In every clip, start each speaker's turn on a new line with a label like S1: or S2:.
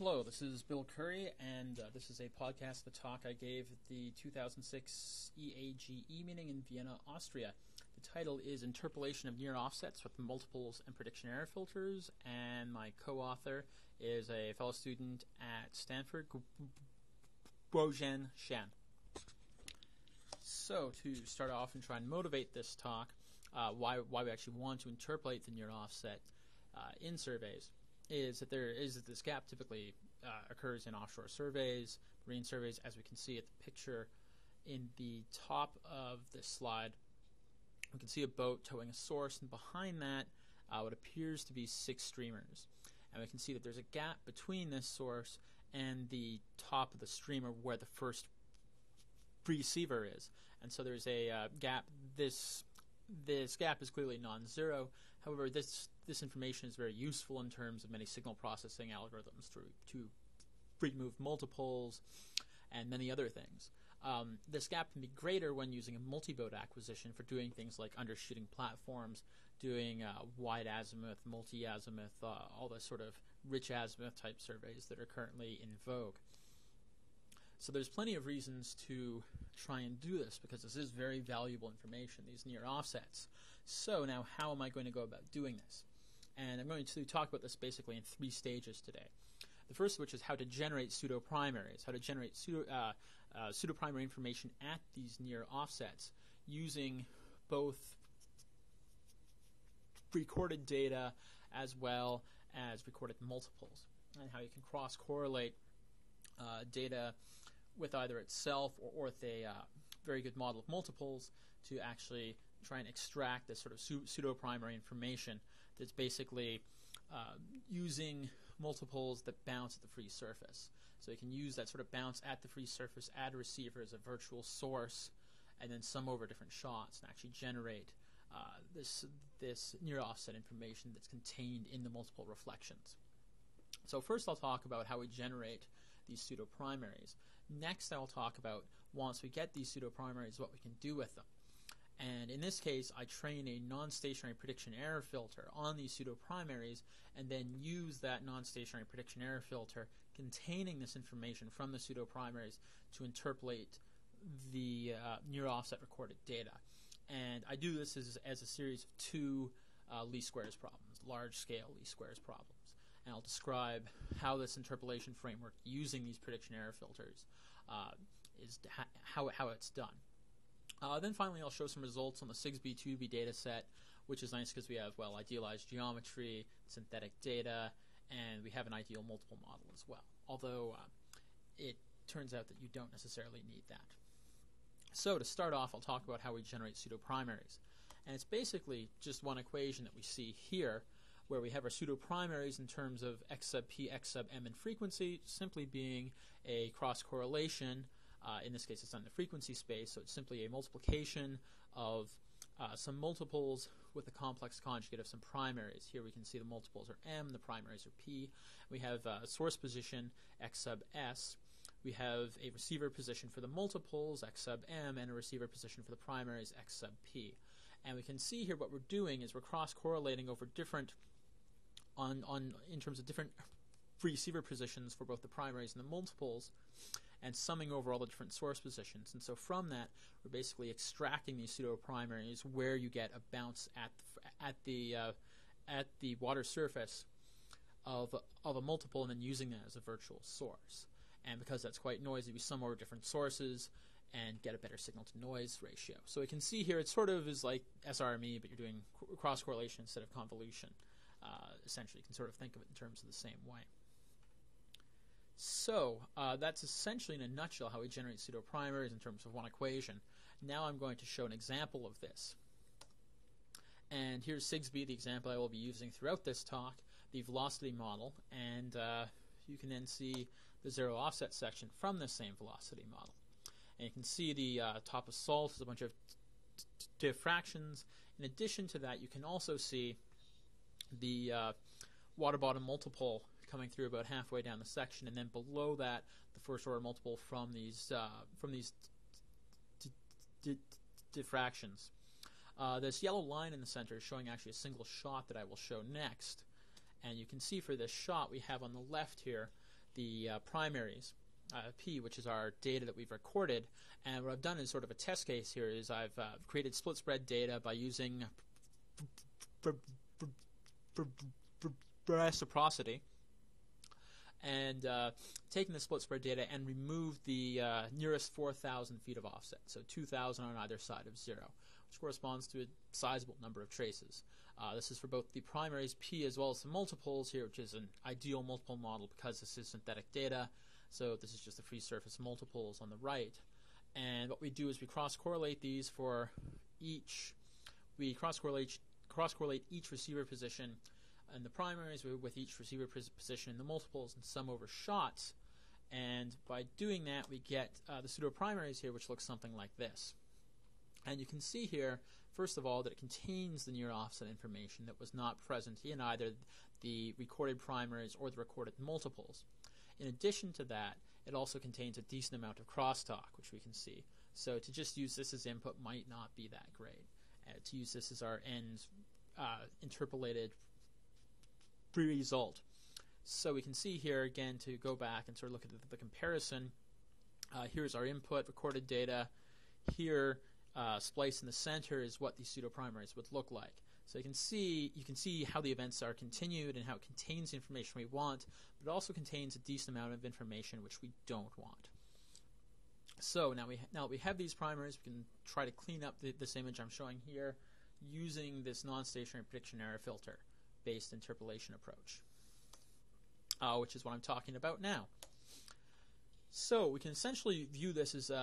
S1: Hello, this is Bill Curry, and this is a podcast, the talk I gave at the 2006 EAGE meeting in Vienna, Austria. The title is Interpolation of Near Offsets with Multiples and Prediction Error Filters, and my co-author is a fellow student at Stanford, Guozhen Shan. So, to start off and try and motivate this talk, why we actually want to interpolate the near offset in surveys, is that this gap typically occurs in offshore surveys, marine surveys, as we can see at the picture in the top of this slide. We can see a boat towing a source, and behind that, what appears to be 6 streamers. And we can see that there's a gap between this source and the top of the streamer where the first receiver is. And so there's a gap. This gap is clearly non-zero. However, this information is very useful in terms of many signal processing algorithms to remove multiples and many other things. This gap can be greater when using a multi-boat acquisition for doing things like undershooting platforms, doing wide azimuth, multi-azimuth, all the sort of rich azimuth type surveys that are currently in vogue. So there's plenty of reasons to try and do this because this is very valuable information, these near offsets. So now how am I going to go about doing this? And I'm going to talk about this basically in 3 stages today. The first of which is how to generate pseudo-primaries, how to generate pseudo-primary information at these near offsets using both recorded data as well as recorded multiples, and how you can cross-correlate data with either itself or with a very good model of multiples to actually try and extract this sort of pseudo-primary information that's basically using multiples that bounce at the free surface. So you can use that sort of bounce at the free surface, add a receiver as a virtual source, and then sum over different shots and actually generate this near offset information that's contained in the multiple reflections. So first I'll talk about how we generate these pseudo-primaries. Next I'll talk about, once we get these pseudo-primaries, what we can do with them. And in this case, I train a non-stationary prediction error filter on these pseudo-primaries and then use that non-stationary prediction error filter containing this information from the pseudo-primaries to interpolate the near offset recorded data. And I do this as a series of 2 least squares problems, large-scale least squares problems. And I'll describe how this interpolation framework using these prediction error filters is how it's done. Then finally, I'll show some results on the SIGSB2B data set, which is nice because we have, well, idealized geometry, synthetic data, and we have an ideal multiple model as well, although it turns out that you don't necessarily need that. So to start off, I'll talk about how we generate pseudo-primaries. And it's basically just one equation that we see here, where we have our pseudo-primaries in terms of x sub p, x sub m in frequency, simply being a cross-correlation. In this case, it's on the frequency space, so it's simply a multiplication of some multiples with a complex conjugate of some primaries. Here we can see the multiples are m, the primaries are p. We have a source position, x sub s. We have a receiver position for the multiples, x sub m, and a receiver position for the primaries, x sub p. And we can see here what we're doing is we're cross-correlating over different, in terms of different receiver positions for both the primaries and the multiples, and summing over all the different source positions. And so from that, we're basically extracting these pseudo-primaries where you get a bounce at the water surface of a multiple and then using that as a virtual source. And because that's quite noisy, we sum over different sources and get a better signal-to-noise ratio. So we can see here it sort of is like SRME, but you're doing cross-correlation instead of convolution. Essentially, you can sort of think of it in terms of the same way. So that's essentially in a nutshell how we generate pseudo-primaries in terms of one equation. Now I'm going to show an example of this. And here's SIGSB, the example I will be using throughout this talk, the velocity model, and you can then see the zero offset section from this same velocity model. And you can see the top of salt is a bunch of diffractions. In addition to that, you can also see the water bottom multiple coming through about halfway down the section, and then below that, the first order multiple from these diffractions. This yellow line in the center is showing actually a single shot that I will show next. And you can see for this shot we have on the left here the primaries, P, which is our data that we've recorded. And what I've done in sort of a test case here is I've created split spread data by using reciprocity, and taking the split spread data and removed the nearest 4,000 feet of offset, so 2,000 on either side of 0, which corresponds to a sizable number of traces. This is for both the primaries P as well as the multiples here, which is an ideal multiple model because this is synthetic data. So this is just the free surface multiples on the right. And what we do is we cross-correlate these for each. We cross-correlate each receiver position in the primaries with each receiver position in the multiples and sum over shots. And by doing that, we get the pseudo-primaries here, which looks something like this. And you can see here, first of all, that it contains the near offset information that was not present in either the recorded primaries or the recorded multiples. In addition to that, it also contains a decent amount of crosstalk, which we can see. So to just use this as input might not be that great. To use this as our end interpolated result. So we can see here, again, to go back and sort of look at the comparison. Here's our input, recorded data. Here, spliced in the center is what these pseudo-primaries would look like. So you can see how the events are continued and how it contains the information we want, but it also contains a decent amount of information which we don't want. So now that we have these primaries, we can try to clean up this image I'm showing here using this non-stationary prediction error filter based interpolation approach, which is what I'm talking about now. So we can essentially view this as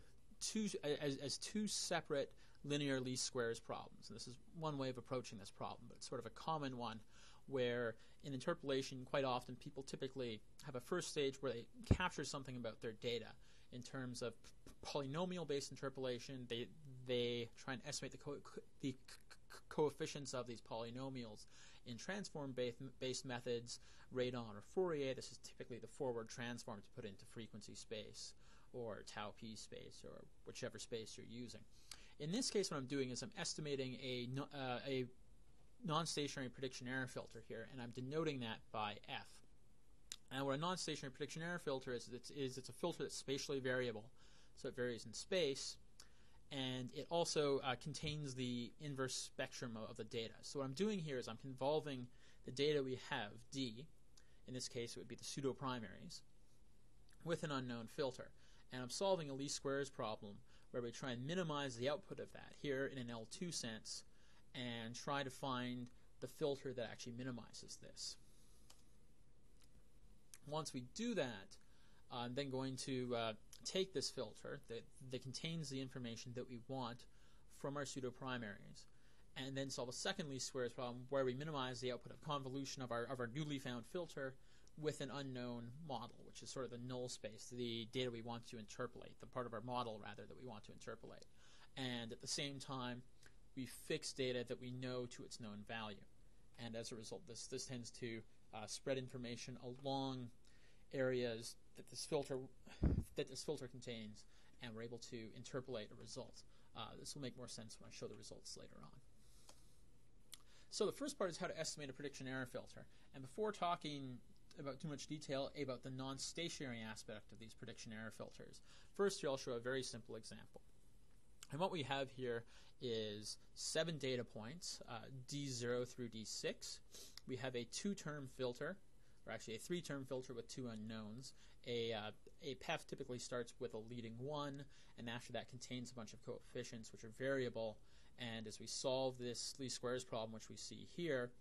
S1: two separate linear least squares problems. And this is one way of approaching this problem, but it's sort of a common one where in interpolation quite often people typically have a first stage where they capture something about their data in terms of polynomial-based interpolation. They try and estimate the coefficients of these polynomials in transform-based methods, radon or Fourier. This is typically the forward transform to put into frequency space or tau p space or whichever space you're using. In this case, what I'm doing is I'm estimating a non-stationary prediction error filter here, and I'm denoting that by F. And what a non-stationary prediction error filter is it's a filter that's spatially variable, so it varies in space, and it also contains the inverse spectrum of the data. So what I'm doing here is I'm convolving the data we have, D, in this case it would be the pseudo-primaries, with an unknown filter. And I'm solving a least squares problem where we try and minimize the output of that here in an L2 sense and try to find the filter that actually minimizes this. Once we do that, I'm then going to take this filter that contains the information that we want from our pseudo-primaries and then solve a second least squares problem where we minimize the output of convolution of our newly found filter with an unknown model, which is sort of the null space, the data we want to interpolate, the part of our model, rather, that we want to interpolate. And at the same time, we fix data that we know to its known value. And as a result, this tends to spread information along areas that this filter contains, and we're able to interpolate a result. This will make more sense when I show the results later on. So the first part is how to estimate a prediction error filter. And before talking about too much detail about the non-stationary aspect of these prediction error filters, first here I'll show a very simple example. And what we have here is 7 data points, D0 through D6. We have a 2-term filter, or actually a 3-term filter with 2 unknowns. A PEF typically starts with a leading 1, and after that contains a bunch of coefficients which are variable. And as we solve this least squares problem, which we see here,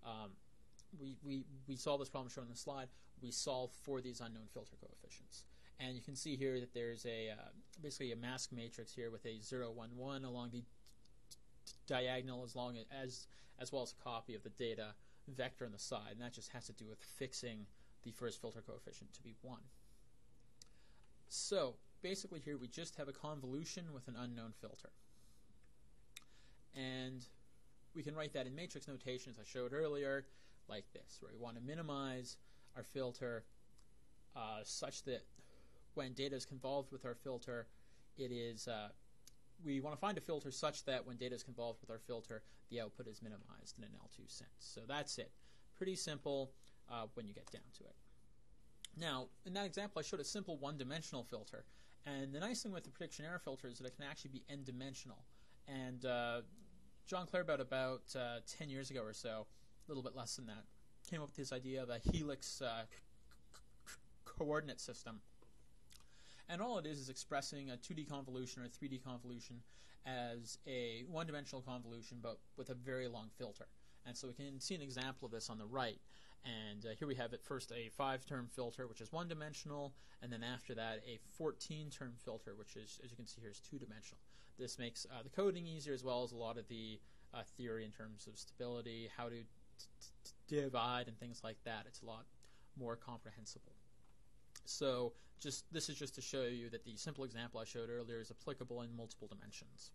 S1: we solve this problem shown on the slide. We solve for these unknown filter coefficients. And you can see here that there's basically a mask matrix here with a 0, 1, 1 along the diagonal as well as a copy of the data vector on the side. And that just has to do with fixing the first filter coefficient to be 1. So basically here we just have a convolution with an unknown filter. And we can write that in matrix notation, as I showed earlier, like this, where we want to minimize our filter such that when data is convolved with our filter, we want to find a filter such that when data is convolved with our filter, the output is minimized in an L2 sense. So that's it. Pretty simple when you get down to it. Now, in that example, I showed a simple one-dimensional filter. And the nice thing with the prediction error filter is that it can actually be n-dimensional. And John Claerbout, about 10 years ago or so, a little bit less than that, came up with this idea of a helix coordinate system. And all it is expressing a 2D convolution or a 3D convolution as a one-dimensional convolution, but with a very long filter. And so we can see an example of this on the right. And here we have at first a 5-term filter, which is one-dimensional, and then after that a 14-term filter, which is, as you can see here, is 2-dimensional. This makes the coding easier, as well as a lot of the theory in terms of stability, how to divide, and things like that. It's a lot more comprehensible. So this is just to show you that the simple example I showed earlier is applicable in multiple dimensions.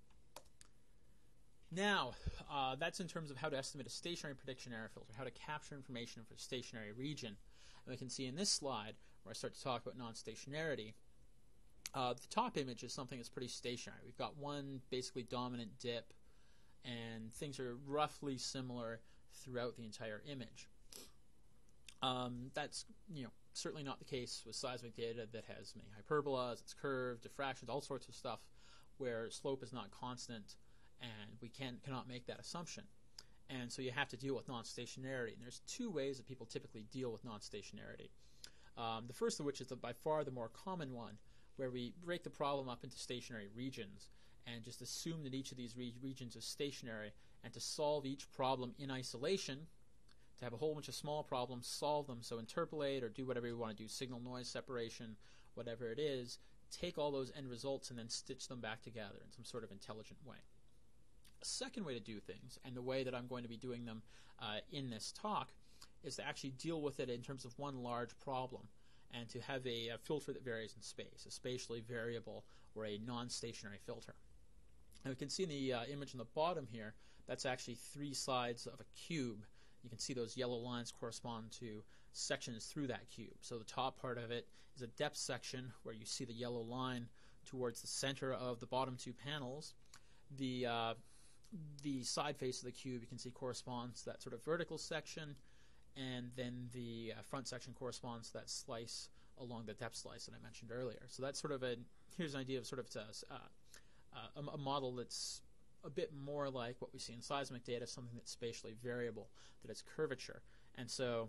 S1: Now, that's in terms of how to estimate a stationary prediction error filter, how to capture information for a stationary region. And we can see in this slide, where I start to talk about non-stationarity, the top image is something that's pretty stationary. We've got one basically dominant dip, and things are roughly similar throughout the entire image. That's certainly not the case with seismic data that has many hyperbolas, it's curved, diffractions, all sorts of stuff where slope is not constant, and we cannot make that assumption. And so you have to deal with non-stationarity. And there's two ways that people typically deal with non-stationarity. The first of which is by far the more common one, where we break the problem up into stationary regions and just assume that each of these regions is stationary, and to solve each problem in isolation, to have a whole bunch of small problems, solve them, so interpolate or do whatever you want to do, signal noise separation, whatever it is, take all those end results and then stitch them back together in some sort of intelligent way. A second way to do things, and the way that I'm going to be doing them in this talk, is to actually deal with it in terms of one large problem, and to have a filter that varies in space, a spatially variable or a non-stationary filter. And we can see in the image on the bottom here, that's actually 3 sides of a cube. You can see those yellow lines correspond to sections through that cube. So the top part of it is a depth section where you see the yellow line towards the center of the bottom 2 panels. The side face of the cube you can see corresponds to that sort of vertical section, and then the front section corresponds to that slice along the depth slice that I mentioned earlier. So that's sort of here's an idea of sort of a model that's a bit more like what we see in seismic data, something that's spatially variable, that it's curvature. And so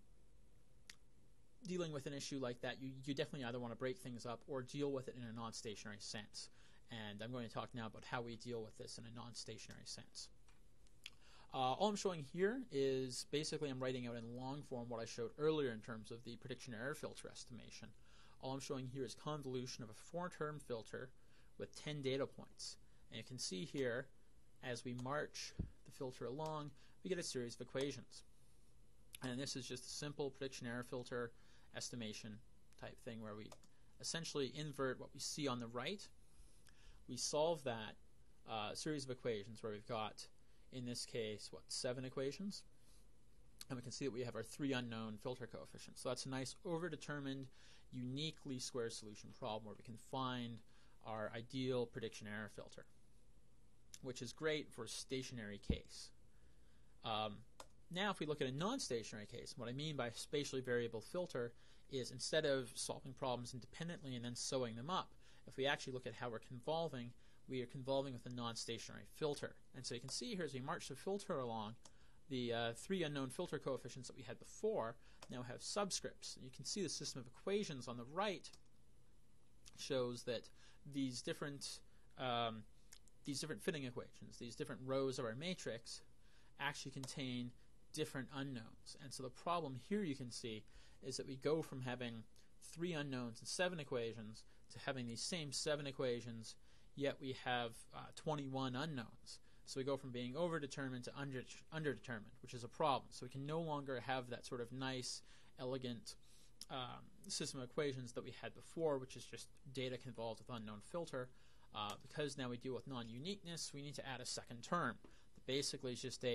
S1: dealing with an issue like that, you definitely either want to break things up or deal with it in a non-stationary sense. And I'm going to talk now about how we deal with this in a non-stationary sense. All I'm showing here is basically I'm writing out in long form what I showed earlier in terms of the prediction error filter estimation. All I'm showing here is convolution of a 4-term filter with 10 data points. And you can see here, as we march the filter along, we get a series of equations. And this is just a simple prediction error filter estimation type thing where we essentially invert what we see on the right. We solve that series of equations where we've got, in this case, 7 equations. And we can see that we have our 3 unknown filter coefficients. So that's a nice overdetermined, unique least squares solution problem where we can find our ideal prediction error filter, which is great for a stationary case. Now if we look at a non-stationary case, what I mean by spatially variable filter is instead of solving problems independently and then sewing them up, if we actually look at how we're convolving, we are convolving with a non-stationary filter. And so you can see here as we march the filter along, the 3 unknown filter coefficients that we had before now have subscripts. You can see the system of equations on the right shows that these different fitting equations, these different rows of our matrix, actually contain different unknowns. And so the problem here you can see is that we go from having 3 unknowns and 7 equations to having these same 7 equations, yet we have 21 unknowns. So we go from being overdetermined to underdetermined, which is a problem. So we can no longer have that sort of nice, elegant system of equations that we had before, which is just data convolved with unknown filter. Because now we deal with non-uniqueness, we need to add a second term. Basically, it's just a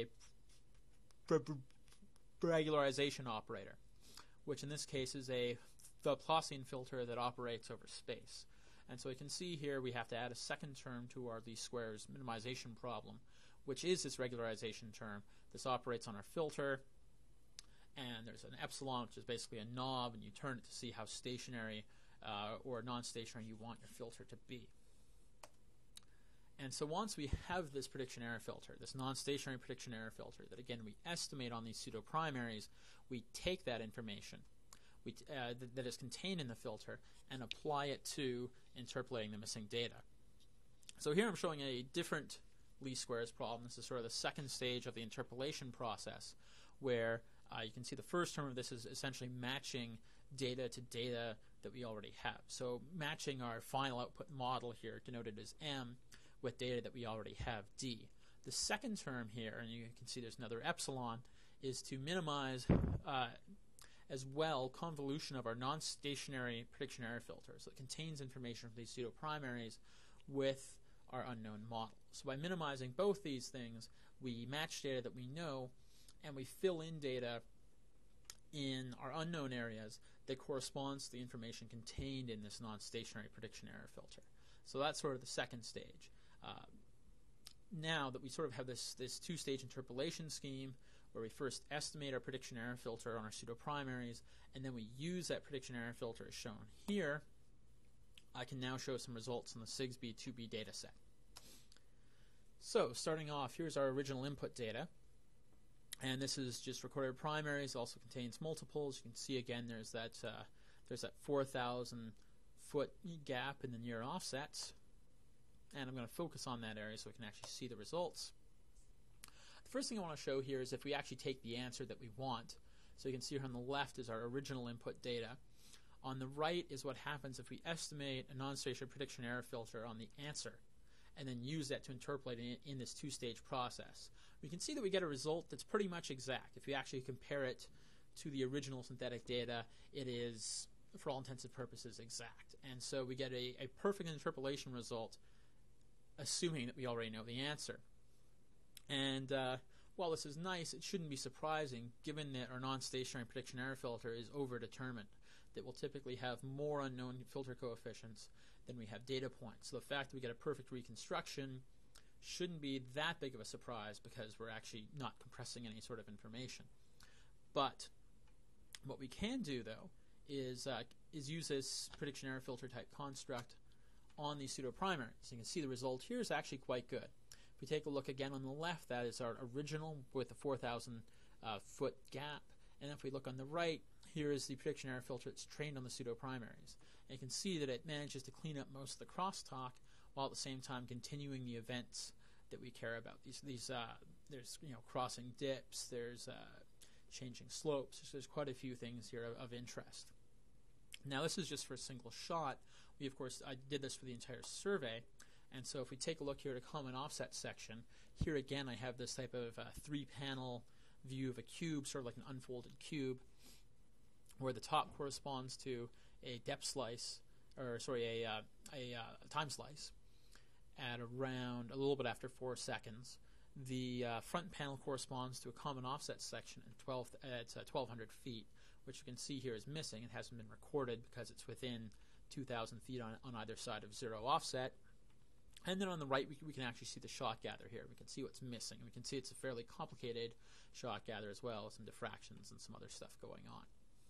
S1: regularization operator, which in this case is the Laplacian filter that operates over space. And so we can see here we have to add a second term to our least squares minimization problem, which is this regularization term. This operates on our filter, and there's an epsilon, which is basically a knob, and you turn it to see how stationary or non-stationary you want your filter to be. And so once we have this prediction error filter, this non-stationary prediction error filter that, again, we estimate on these pseudo-primaries, we take that information that is contained in the filter and apply it to interpolating the missing data. So here I'm showing a different least squares problem. This is sort of the second stage of the interpolation process, where you can see the first term of this is essentially matching data to data that we already have. So matching our final output model here, denoted as M, with data that we already have, D. The second term here, and you can see there's another epsilon, is to minimize as well convolution of our non-stationary prediction error filter. So it contains information from these pseudo-primaries with our unknown model. So by minimizing both these things, we match data that we know, and we fill in data in our unknown areas that corresponds to the information contained in this non-stationary prediction error filter. So that's sort of the second stage. Now that we sort of have this two-stage interpolation scheme, where we first estimate our prediction error filter on our pseudo-primaries, and then we use that prediction error filter as shown here, I can now show some results in the SIGSB 2B dataset. So starting off, here's our original input data, and this is just recorded primaries. It also contains multiples. You can see again there's that 4,000 foot gap in the near offsets, and I'm going to focus on that area so we can actually see the results. The first thing I want to show here is if we actually take the answer that we want. So you can see here on the left is our original input data. On the right is what happens if we estimate a non-stationary prediction error filter on the answer and then use that to interpolate it in this two-stage process. We can see that we get a result that's pretty much exact. If we actually compare it to the original synthetic data, it is, for all intents and purposes, exact. And so we get a perfect interpolation result, assuming that we already know the answer. And while this is nice, it shouldn't be surprising, given that our non-stationary prediction error filter is overdetermined, that we'll typically have more unknown filter coefficients than we have data points. So the fact that we get a perfect reconstruction shouldn't be that big of a surprise, because we're actually not compressing any sort of information. But what we can do, though, is use this prediction error filter type construct on these pseudo-primaries. So you can see the result here is actually quite good. If we take a look again on the left, that is our original with the 4,000 foot gap. And if we look on the right, here is the prediction error filter that's trained on the pseudo-primaries. And you can see that it manages to clean up most of the crosstalk while at the same time continuing the events that we care about. There's crossing dips, there's changing slopes. There's quite a few things here of interest. Now this is just for a single shot. I did this for the entire survey. And so if we take a look here at a common offset section, here again I have this type of three-panel view of a cube, sort of like an unfolded cube, where the top corresponds to a depth slice, a time slice at around a little bit after 4 seconds. The front panel corresponds to a common offset section at 1,200 feet, which you can see here is missing. It hasn't been recorded because it's within 2,000 feet on either side of zero offset. And then on the right, we can actually see the shot gather here. We can see what's missing. We can see it's a fairly complicated shot gather as well, some diffractions and some other stuff going on.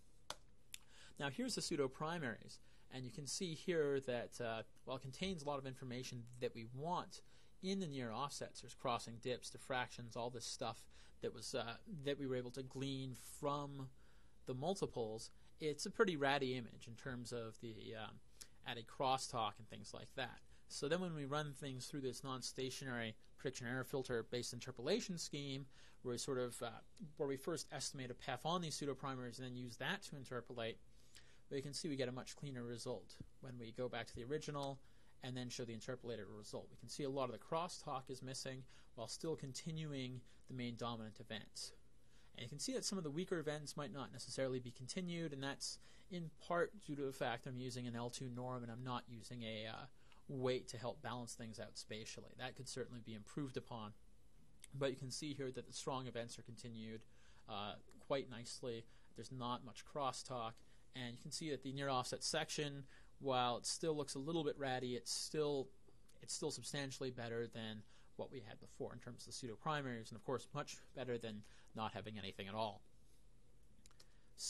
S1: Now here's the pseudo-primaries, and you can see here that while it contains a lot of information that we want in the near offsets, there's crossing dips, diffractions, all this stuff that we were able to glean from the multiples. It's a pretty ratty image in terms of the added crosstalk and things like that. So then when we run things through this non-stationary prediction error filter based interpolation scheme, where we first estimate a path on these pseudo-primaries and then use that to interpolate, you can see we get a much cleaner result when we go back to the original and then show the interpolated result. We can see a lot of the crosstalk is missing while still continuing the main dominant events. And you can see that some of the weaker events might not necessarily be continued, and that's in part due to the fact I'm using an L2 norm and I'm not using a weight to help balance things out spatially. That could certainly be improved upon. But you can see here that the strong events are continued quite nicely. There's not much crosstalk. And you can see that the near offset section, while it still looks a little bit ratty, it's still substantially better than what we had before in terms of the pseudo-primaries, and of course much better than not having anything at all.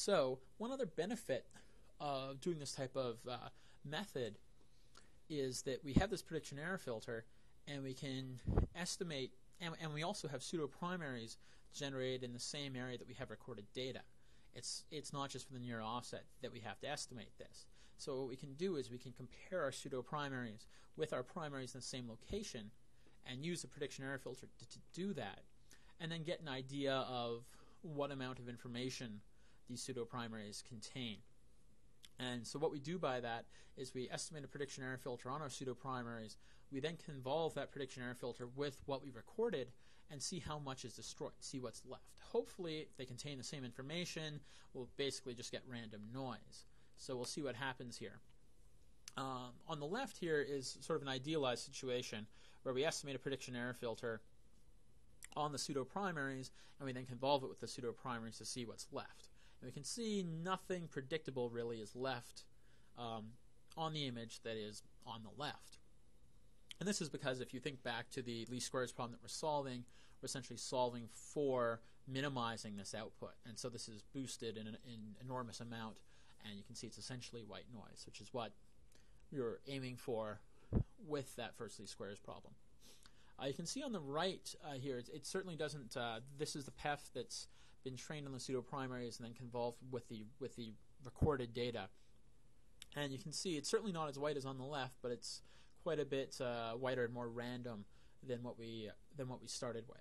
S1: So one other benefit of doing this type of method is that we have this prediction error filter, and we can estimate, and we also have pseudo-primaries generated in the same area that we have recorded data. It's not just for the near offset that we have to estimate this. So what we can do is we can compare our pseudo-primaries with our primaries in the same location and use the prediction error filter to do that, and then get an idea of what amount of information these pseudo-primaries contain. And so what we do by that is we estimate a prediction error filter on our pseudo-primaries. We then convolve that prediction error filter with what we recorded and see how much is destroyed, see what's left. Hopefully, if they contain the same information, we'll basically just get random noise. So we'll see what happens here. On the left here is sort of an idealized situation where we estimate a prediction error filter on the pseudo-primaries, and we then convolve it with the pseudo-primaries to see what's left. And we can see nothing predictable really is left on the image that is on the left. And this is because if you think back to the least squares problem that we're essentially solving for minimizing this output. And so this is boosted in an enormous amount, and you can see it's essentially white noise, which is what we were aiming for with that first least squares problem. You can see on the right here, it certainly doesn't, this is the PEF that's been trained on the pseudo-primaries and then convolved with the recorded data. And you can see it's certainly not as white as on the left, but it's quite a bit whiter and more random than what we started with.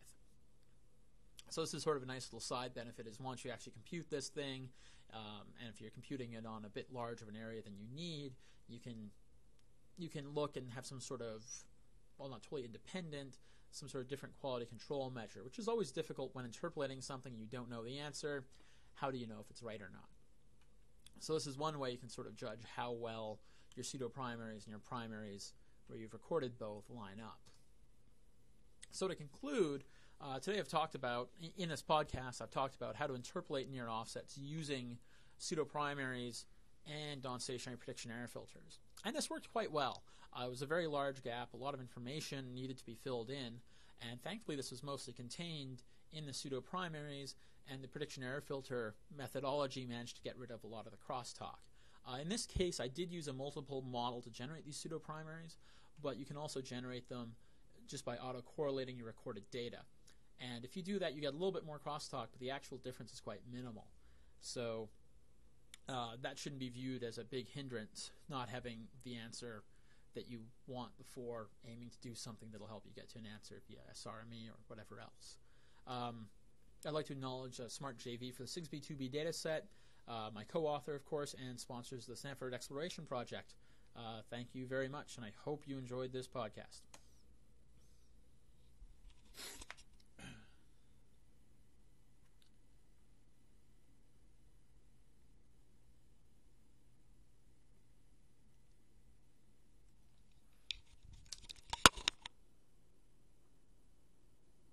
S1: So this is sort of a nice little side benefit, is once you actually compute this thing, and if you're computing it on a bit larger of an area than you need, you can look and have some sort of, well, not totally independent, some sort of different quality control measure, which is always difficult when interpolating something you don't know the answer. How do you know if it's right or not? So this is one way you can sort of judge how well your pseudo-primaries and your primaries, where you've recorded both, line up. So to conclude, today I've talked about, in this podcast, I've talked about how to interpolate near offsets using pseudo-primaries and non-stationary prediction error filters. And this worked quite well. It was a very large gap, a lot of information needed to be filled in, and thankfully this was mostly contained in the pseudo-primaries, and the prediction error filter methodology managed to get rid of a lot of the crosstalk. In this case, I did use a multiple model to generate these pseudo-primaries, but you can also generate them just by auto-correlating your recorded data. And if you do that, you get a little bit more crosstalk, but the actual difference is quite minimal. So that shouldn't be viewed as a big hindrance, not having the answer that you want before aiming to do something that'll help you get to an answer via SRME or whatever else. I'd like to acknowledge SmartJV for the SIGSB2B dataset, my co-author, of course, and sponsors the Stanford Exploration Project. Thank you very much, and I hope you enjoyed this podcast.